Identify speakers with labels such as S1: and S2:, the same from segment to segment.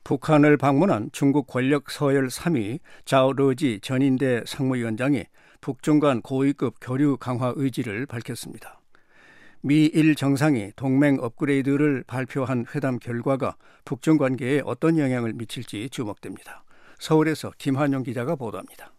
S1: 북한을 방문한 중국 권력 서열 3위 자오러지 전인대 상무위원장이 북중 간 고위급 교류 강화 의지를 밝혔습니다. 미일 정상이 동맹 업그레이드를 발표한 회담 결과가 북중 관계에 어떤 영향을 미칠지 주목됩니다. 서울에서 김한용 기자가 보도합니다.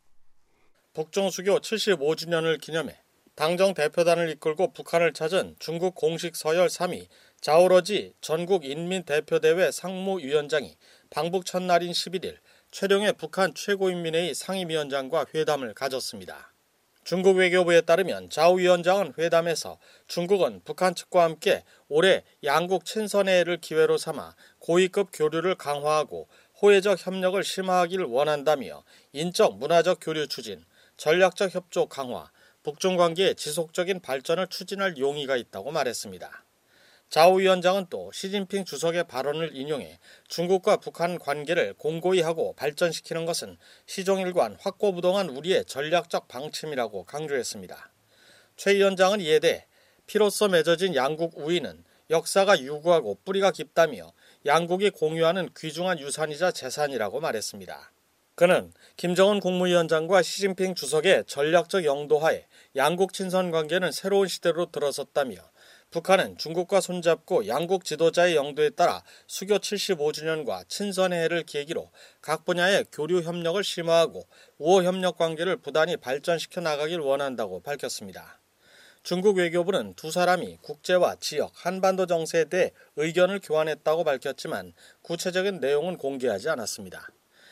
S2: 북중 수교 75주년을 기념해 당정 대표단을 이끌고 북한을 찾은 중국 공식 서열 3위 자오러지 전국인민대표대회 상무위원장이 방북 첫날인 11일 최룡해 북한 최고인민회의 상임위원장과 회담을 가졌습니다. 중국 외교부에 따르면 자오 위원장은 회담에서 중국은 북한 측과 함께 올해 양국 친선회를 기회로 삼아 고위급 교류를 강화하고 호혜적 협력을 심화하기를 원한다며 인적 문화적 교류 추진, 전략적 협조 강화, 북중 관계의 지속적인 발전을 추진할 용의가 있다고 말했습니다. 자오 위원장은 또 시진핑 주석의 발언을 인용해 중국과 북한 관계를 공고히 하고 발전시키는 것은 시종일관 확고부동한 우리의 전략적 방침이라고 강조했습니다. 최 위원장은 이에 대해 피로써 맺어진 양국 우위는 역사가 유구하고 뿌리가 깊다며 양국이 공유하는 귀중한 유산이자 재산이라고 말했습니다. 그는 김정은 국무위원장과 시진핑 주석의 전략적 영도하에 양국 친선 관계는 새로운 시대로 들어섰다며 북한은 중국과 손잡고 양국 지도자의 영도에 따라 수교 75주년과 친선회를 계기로 각 분야의 교류 협력을 심화하고 우호 협력 관계를 부단히 발전시켜 나가길 원한다고 밝혔습니다. 중국 외교부는 두 사람이 국제와 지역, 한반도 정세에 대해 의견을 교환했다고 밝혔지만 구체적인 내용은 공개하지 않았습니다.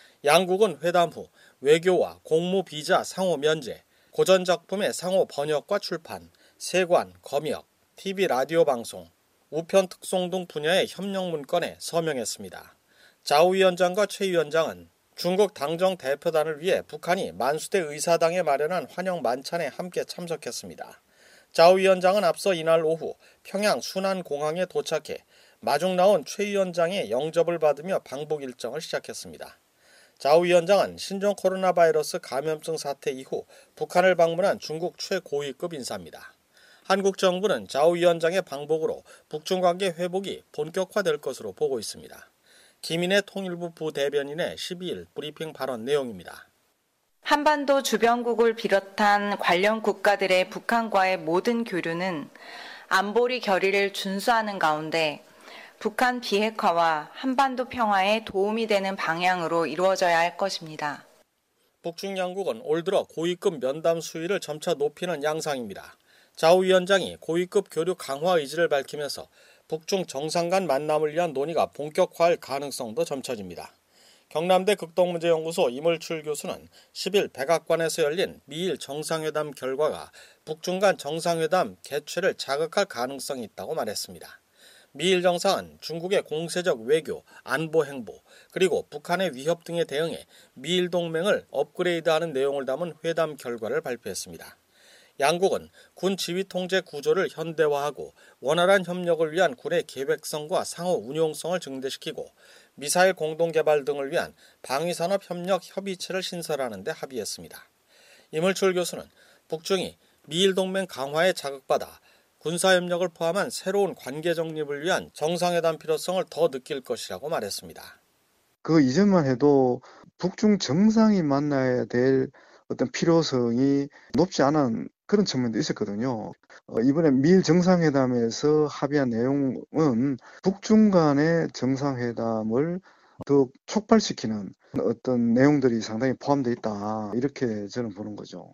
S2: 양국은 회담 후 외교와 공무 비자 상호 면제, 고전 작품의 상호 번역과 출판, 세관, 검역, TV 라디오 방송, 우편 특송 등 분야의 협력 문건에 서명했습니다. 자오 위원장과 최 위원장은 중국 당정 대표단을 위해 북한이 만수대 의사당에 마련한 환영 만찬에 함께 참석했습니다. 자오 위원장은 앞서 이날 오후 평양 순안공항에 도착해 마중 나온 최 위원장의 영접을 받으며 방북 일정을 시작했습니다. 자오 위원장은 신종 코로나 바이러스 감염증 사태 이후 북한을 방문한 중국 최고위급 인사입니다. 한국 정부는 자오 위원장의 방북으로 북중 관계 회복이 본격화될 것으로 보고 있습니다. 김인혜 통일부 부대변인의 12일 브리핑 발언 내용입니다.
S3: 한반도 주변국을 비롯한 관련 국가들의 북한과의 모든 교류는 안보리 결의를 준수하는 가운데 북한 비핵화와 한반도 평화에 도움이 되는 방향으로 이루어져야 할 것입니다.
S2: 북중 양국은 올 들어 고위급 면담 수위를 점차 높이는 양상입니다. 자오 위원장이 고위급 교류 강화 의지를 밝히면서 북중 정상 간 만남을 위한 논의가 본격화할 가능성도 점쳐집니다. 경남대 극동문제연구소 이물출 교수는 10일 백악관에서 열린 미일 정상회담 결과가 북중 간 정상회담 개최를 자극할 가능성이 있다고 말했습니다. 미일 정상은 중국의 공세적 외교, 안보 행보, 그리고 북한의 위협 등에 대응해 미일 동맹을 업그레이드하는 내용을 담은 회담 결과를 발표했습니다. 양국은 군 지휘 통제 구조를 현대화하고 원활한 협력을 위한 군의 계획성과 상호 운용성을 증대시키고 미사일 공동개발 등을 위한 방위산업 협력 협의체를 신설하는 데 합의했습니다. 이물출 교수는 북중이 미일 동맹 강화에 자극받아 군사협력을 포함한 새로운 관계 정립을 위한 정상회담 필요성을 더 느낄 것이라고 말했습니다.
S4: 그 이전만 해도 북중 정상이 만나야 될 어떤 필요성이 높지 않은 그런 측면도 있었거든요. 이번에 미일 정상회담에서 합의한 내용은 북중 간의 정상회담을 더 촉발시키는 어떤 내용들이 상당히 포함되어 있다. 이렇게 저는 보는 거죠.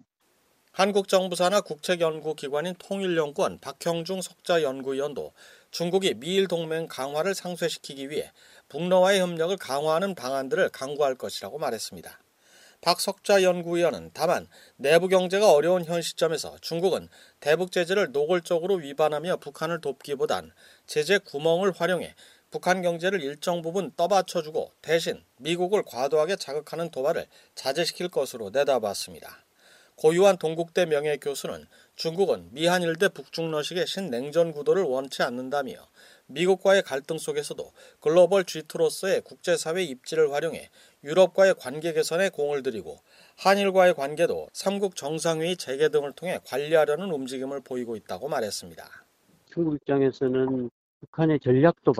S2: 한국 정부 산하 국책연구기관인 통일연구원 박형중 석좌연구위원도 중국이 미일 동맹 강화를 상쇄시키기 위해 북러와의 협력을 강화하는 방안들을 강구할 것이라고 말했습니다. 박 석좌연구위원은 다만 내부 경제가 어려운 현 시점에서 중국은 대북 제재를 노골적으로 위반하며 북한을 돕기보단 제재 구멍을 활용해 북한 경제를 일정 부분 떠받쳐주고 대신 미국을 과도하게 자극하는 도발을 자제시킬 것으로 내다봤습니다. 고유한 동국대 명예교수는 중국은 미한일대 북중러식의 신냉전 구도를 원치 않는다며 미국과의 갈등 속에서도 글로벌 G2로서의 국제사회 입지를 활용해 유럽과의 관계 개선에 공을 들이고 한일과의 관계도 삼국 정상회의 재개 등을 통해 관리하려는 움직임을 보이고 있다고 말했습니다.
S5: 중국 입장에서는 북한의 전략 도발,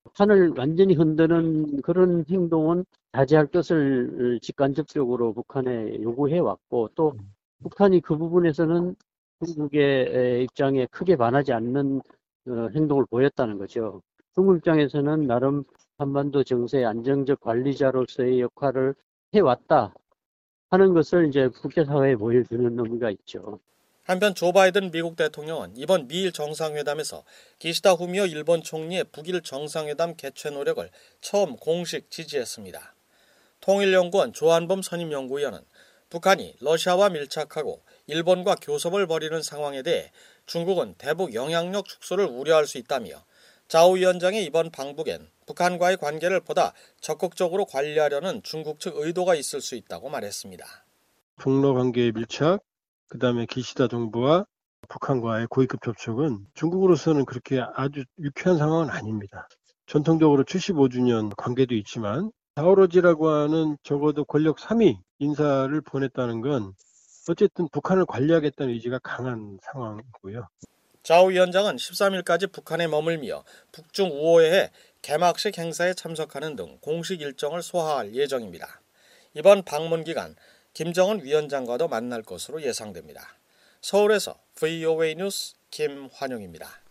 S5: 북한을 완전히 흔드는 그런 행동은 자제할 것을 직간접적으로 북한에 요구해 왔고, 또 북한이 그 부분에서는 중국의 입장에 크게 반하지 않는 행동을 보였다는 거죠. 중국 입장에서는 나름 한반도 정세의 안정적 관리자로서의 역할을 해왔다 하는 것을 이제 국제사회에 보여주는 의미가 있죠.
S2: 한편 조 바이든 미국 대통령은 이번 미일 정상회담에서 기시다 후미오 일본 총리의 북일 정상회담 개최 노력을 처음 공식 지지했습니다. 통일연구원 조한범 선임연구위원은 북한이 러시아와 밀착하고 일본과 교섭을 벌이는 상황에 대해 중국은 대북 영향력 축소를 우려할 수 있다며 자오 위원장의 이번 방북엔 북한과의 관계를 보다 적극적으로 관리하려는 중국 측 의도가 있을 수 있다고 말했습니다.
S6: 북러 관계의 밀착, 그다음에 기시다 정부와 북한과의 고위급 접촉은 중국으로서는 그렇게 아주 유쾌한 상황은 아닙니다. 전통적으로 75주년 관계도 있지만 자오러지라고 하는 적어도 권력 3위 인사를 보냈다는 건 어쨌든 북한을 관리하겠다는 의지가 강한 상황이고요.
S2: 자오 위원장은 13일까지 북한에 머물며 북중 우호회의 개막식 행사에 참석하는 등 공식 일정을 소화할 예정입니다. 이번 방문 기간 김정은 위원장과도 만날 것으로 예상됩니다. 서울에서 VOA 뉴스 김환용입니다.